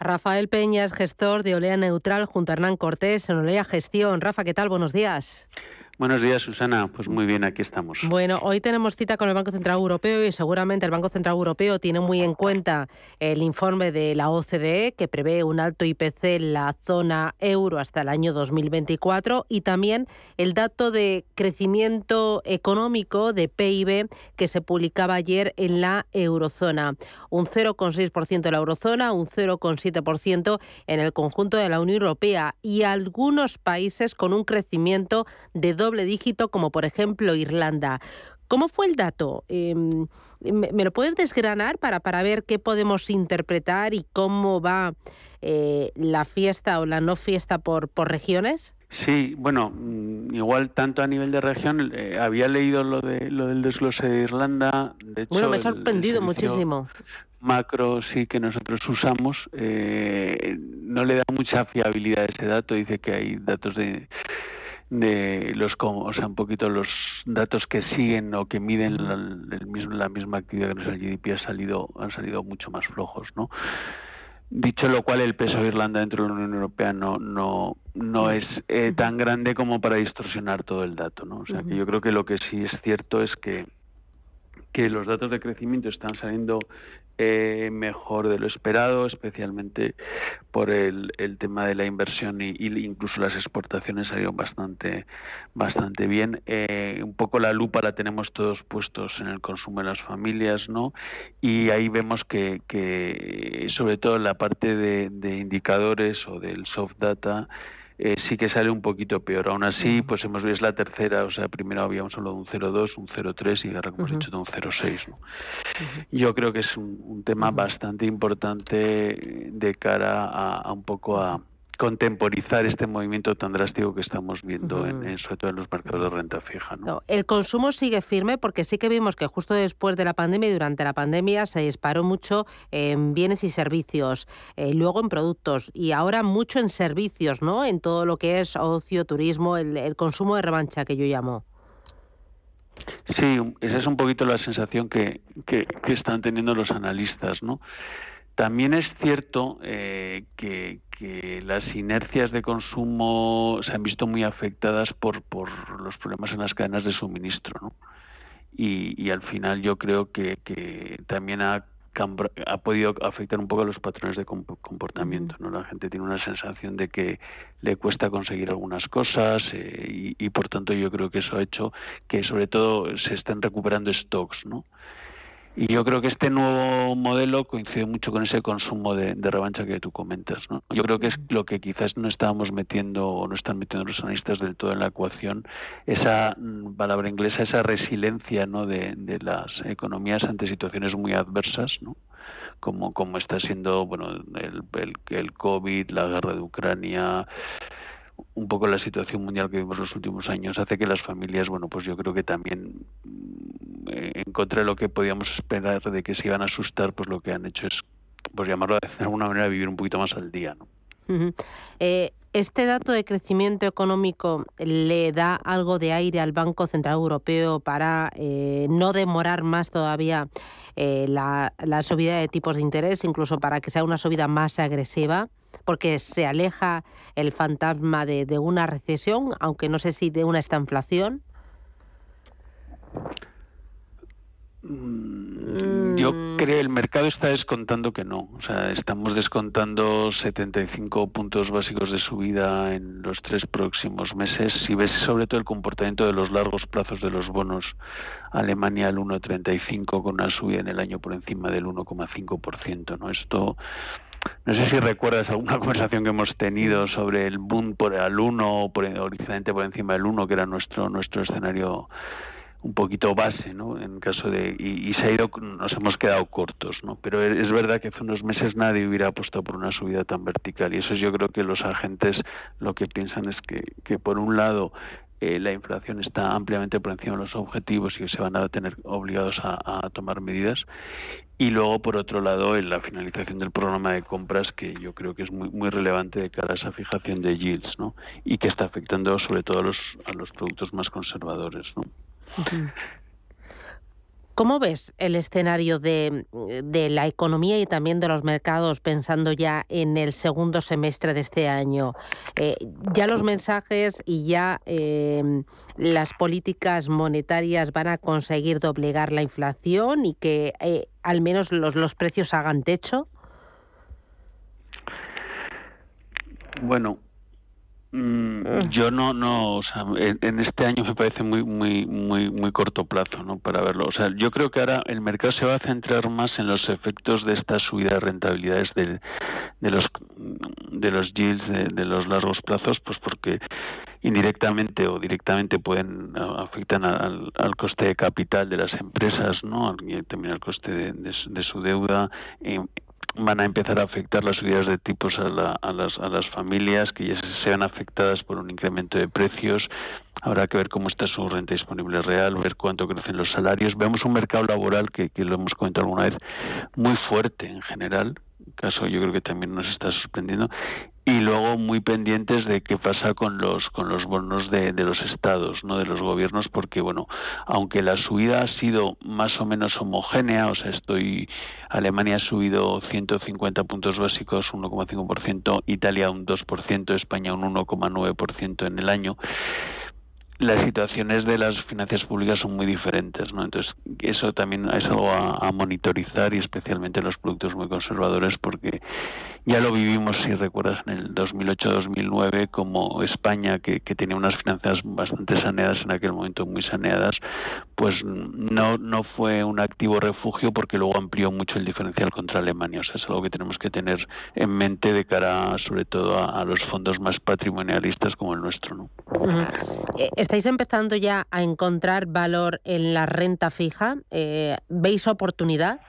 Rafael Peña es gestor de Olea Neutral junto a Hernán Cortés en Olea Gestión. Rafa, ¿qué tal? Buenos días. Buenos días, Susana. Pues muy bien, aquí estamos. Bueno, hoy tenemos cita con el Banco Central Europeo y seguramente el Banco Central Europeo tiene muy en cuenta el informe de la OCDE que prevé un alto IPC en la zona euro hasta el año 2024 y también el dato de crecimiento económico de PIB que se publicaba ayer en la eurozona. Un 0,6% en la eurozona, un 0,7% en el conjunto de la Unión Europea y algunos países con un crecimiento de doble dígito, como por ejemplo Irlanda. ¿Cómo fue el dato? ¿Me lo puedes desgranar para ver qué podemos interpretar y cómo va la fiesta o la no fiesta por regiones? Sí, bueno, igual tanto a nivel de región, había leído lo del desglose de Irlanda. De hecho, bueno, me ha sorprendido muchísimo. Macro sí que nosotros usamos, no le da mucha fiabilidad a ese dato. Dice que hay datos de los, o sea, un poquito los datos que siguen o que miden la misma actividad que no es el GDP han salido mucho más flojos, ¿no? Dicho lo cual, el peso de Irlanda dentro de la Unión Europea no es tan grande como para distorsionar todo el dato, ¿no? O sea, que yo creo que lo que sí es cierto es que los datos de crecimiento están saliendo mejor de lo esperado, especialmente por el tema de la inversión y incluso las exportaciones salieron bastante bien. Un poco la lupa la tenemos todos puestos en el consumo de las familias, ¿no? Y ahí vemos que sobre todo en la parte de indicadores o del soft data sí que sale un poquito peor. Aún así, pues hemos visto la tercera, o sea, primero habíamos hablado de un 0,2, un 0,3 y ahora, como hemos dicho, de un 0,6, ¿no? Yo creo que es un tema bastante importante de cara a un poco a contemporizar este movimiento tan drástico que estamos viendo sobre todo en los mercados de renta fija, ¿no? No, el consumo sigue firme porque sí que vimos que justo después de la pandemia y durante la pandemia se disparó mucho en bienes y servicios, luego en productos y ahora mucho en servicios, ¿no? En todo lo que es ocio, turismo, el consumo de revancha que yo llamo. Sí, esa es un poquito la sensación que están teniendo los analistas, ¿no? También es cierto que las inercias de consumo se han visto muy afectadas por los problemas en las cadenas de suministro, ¿no? Y al final yo creo que también ha podido afectar un poco a los patrones de comportamiento, ¿no? La gente tiene una sensación de que le cuesta conseguir algunas cosas y por tanto yo creo que eso ha hecho que sobre todo se estén recuperando stocks, ¿no? Y yo creo que este nuevo modelo coincide mucho con ese consumo de revancha que tú comentas, ¿no? Yo creo que es lo que quizás no estábamos metiendo o no están metiendo los analistas del todo en la ecuación, esa palabra inglesa, esa resiliencia, ¿no? de las economías ante situaciones muy adversas, ¿no? Como está siendo, bueno, el COVID, la guerra de Ucrania, un poco la situación mundial que vimos los últimos años hace que las familias, bueno, pues yo creo que también en contra de lo que podíamos esperar de que se iban a asustar, pues lo que han hecho es, pues llamarlo de alguna manera, vivir un poquito más al día, ¿no? ¿Este dato de crecimiento económico le da algo de aire al Banco Central Europeo para no demorar más todavía la subida de tipos de interés, incluso para que sea una subida más agresiva? Porque se aleja el fantasma de una recesión, aunque no sé si de una estanflación. Yo creo que el mercado está descontando que no. O sea, estamos descontando 75 puntos básicos de subida en los 3 próximos meses. Si ves sobre todo el comportamiento de los largos plazos de los bonos, Alemania al 1,35 con una subida en el año por encima del 1,5%, ¿no? Esto, no sé si recuerdas alguna conversación que hemos tenido sobre el boom al 1 o originalmente por encima del 1, que era nuestro escenario un poquito base, ¿no? En caso de y nos hemos quedado cortos, ¿no? Pero es verdad que hace unos meses nadie hubiera apostado por una subida tan vertical y eso yo creo que los agentes lo que piensan es que por un lado la inflación está ampliamente por encima de los objetivos y que se van a tener obligados a tomar medidas. Y luego, por otro lado, en la finalización del programa de compras, que yo creo que es muy muy relevante de cara a esa fijación de yields, ¿no? Y que está afectando sobre todo a los productos más conservadores, ¿no? ¿Cómo ves el escenario de la economía y también de los mercados pensando ya en el segundo semestre de este año? Ya los mensajes y ya las políticas monetarias van a conseguir doblegar la inflación y que al menos los precios hagan techo. Bueno, yo no, o sea, en este año me parece muy corto plazo, ¿no? Para verlo. O sea, yo creo que ahora el mercado se va a centrar más en los efectos de esta subida de rentabilidades de los yields de los largos plazos, pues porque indirectamente o directamente afectan al coste de capital de las empresas, ¿no? Y también al coste de su deuda. Van a empezar a afectar las subidas de tipos a las familias que ya se ven afectadas por un incremento de precios. Habrá que ver cómo está su renta disponible real, ver cuánto crecen los salarios. Vemos un mercado laboral que lo hemos comentado alguna vez muy fuerte en general. Caso yo creo que también nos está sorprendiendo, y luego muy pendientes de qué pasa con los bonos de los estados, no de los gobiernos, porque bueno, aunque la subida ha sido más o menos homogénea, o sea, Alemania ha subido 150 puntos básicos, 1,5%, Italia un 2%, España un 1,9% en el año. Las situaciones de las finanzas públicas son muy diferentes, ¿no? Entonces, eso también es algo a monitorizar, y especialmente los productos muy conservadores, porque ya lo vivimos, si recuerdas, en el 2008-2009, como España, que tenía unas finanzas bastante saneadas en aquel momento, muy saneadas, pues no fue un activo refugio, porque luego amplió mucho el diferencial contra Alemania. O sea, es algo que tenemos que tener en mente de cara, sobre todo, a los fondos más patrimonialistas como el nuestro, ¿no? ¿Estáis empezando ya a encontrar valor en la renta fija? ¿Veis oportunidad?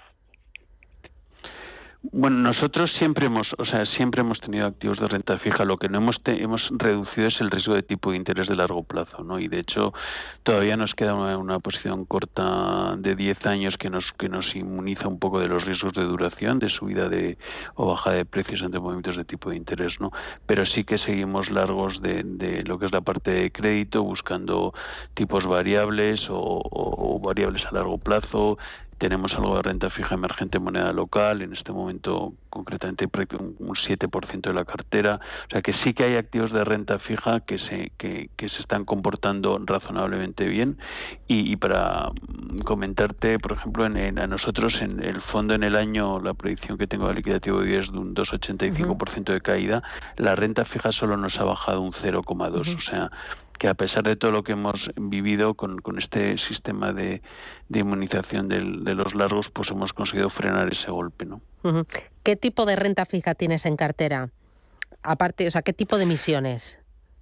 Bueno, nosotros siempre hemos tenido activos de renta fija. Lo que no hemos reducido es el riesgo de tipo de interés de largo plazo, ¿no? Y de hecho todavía nos queda una posición corta de 10 años que nos inmuniza un poco de los riesgos de duración, de subida o baja de precios ante movimientos de tipo de interés, ¿no? Pero sí que seguimos largos de lo que es la parte de crédito, buscando tipos variables o variables a largo plazo. Tenemos algo de renta fija emergente en moneda local, en este momento concretamente un 7% de la cartera. O sea que sí que hay activos de renta fija que se están comportando razonablemente bien. Y para comentarte, por ejemplo, a nosotros en el fondo, en el año, la predicción que tengo de liquidativo hoy es de un 2,85% de caída. La renta fija solo nos ha bajado un 0,2%. O sea, que a pesar de todo lo que hemos vivido con este sistema de inmunización de los largos, pues hemos conseguido frenar ese golpe, ¿no? ¿Qué tipo de renta fija tienes en cartera? Aparte, o sea, ¿qué tipo de emisiones?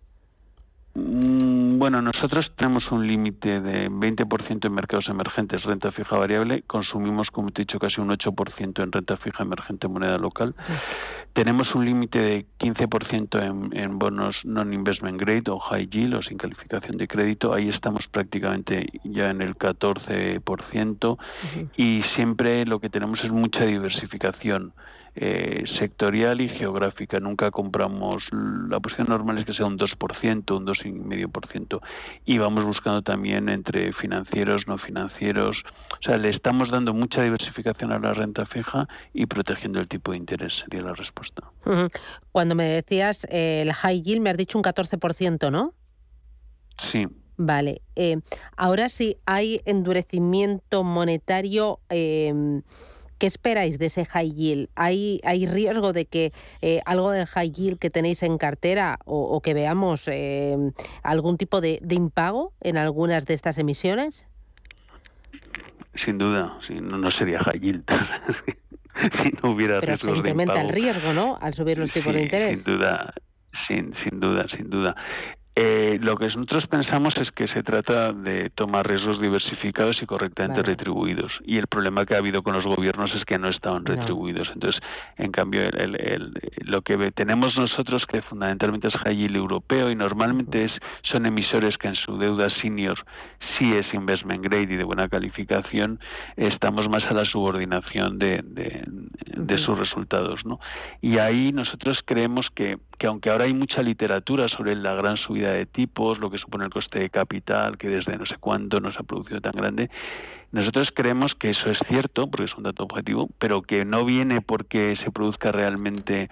Bueno, nosotros tenemos un límite de 20% en mercados emergentes, renta fija variable. Consumimos, como te he dicho, casi un 8% en renta fija emergente en moneda local. Tenemos un límite de 15% en bonos non-investment grade o high yield, o sin calificación de crédito. Ahí estamos prácticamente ya en el 14%. Y siempre lo que tenemos es mucha diversificación sectorial y geográfica. Nunca compramos, la posición normal es que sea un 2%, un 2,5%, y vamos buscando también entre financieros, no financieros. O sea, le estamos dando mucha diversificación a la renta fija y protegiendo el tipo de interés, sería la respuesta. Cuando me decías el high yield, me has dicho un 14%, ¿no? Sí. Vale. Ahora sí hay endurecimiento monetario. ¿Qué esperáis de ese high yield? ¿Hay riesgo de que algo del high yield que tenéis en cartera o que veamos algún tipo de impago en algunas de estas emisiones? Sin duda, no sería high yield si no hubiera riesgos de impago. Pero se incrementa el riesgo, ¿no?, al subir los tipos de interés. Sin duda. Lo que nosotros pensamos es que se trata de tomar riesgos diversificados y correctamente retribuidos. Y el problema que ha habido con los gobiernos es que no estaban retribuidos. Entonces, en cambio, lo que tenemos nosotros, que fundamentalmente es high yield europeo, y normalmente son emisores que en su deuda senior sí es investment grade y de buena calificación, estamos más a la subordinación de sus resultados, ¿no? Y ahí nosotros creemos que que aunque ahora hay mucha literatura sobre la gran subida de tipos, lo que supone el coste de capital, que desde no sé cuánto nos ha producido tan grande, nosotros creemos que eso es cierto, porque es un dato objetivo, pero que no viene porque se produzca realmente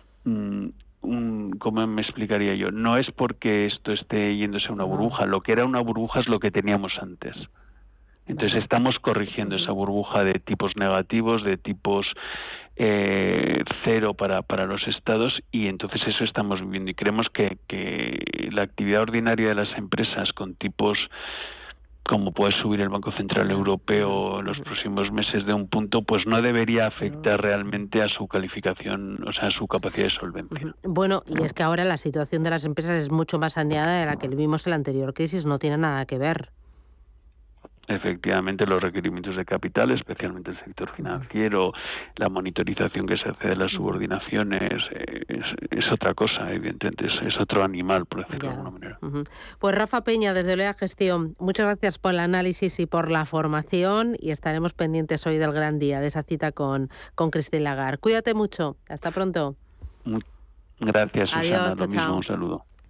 ¿cómo me explicaría yo? No es porque esto esté yéndose a una burbuja. Lo que era una burbuja es lo que teníamos antes. Entonces estamos corrigiendo esa burbuja de tipos negativos, de tipos cero para los estados, y entonces eso estamos viviendo. Y creemos que la actividad ordinaria de las empresas con tipos como puede subir el Banco Central Europeo en los próximos meses de un punto, pues no debería afectar realmente a su calificación, o sea, a su capacidad de solvencia. Bueno, y es que ahora la situación de las empresas es mucho más saneada de la que vimos en la anterior crisis, no tiene nada que ver. Efectivamente, los requerimientos de capital, especialmente el sector financiero, la monitorización que se hace de las subordinaciones, es otra cosa, evidentemente, es otro animal, por decirlo de alguna manera. Pues Rafa Peña, desde Olea Gestión, muchas gracias por el análisis y por la formación, y estaremos pendientes hoy del gran día, de esa cita con Christine Lagarde. Cuídate mucho, hasta pronto. Gracias, Susana. Adiós, Lo mismo, chao. un saludo.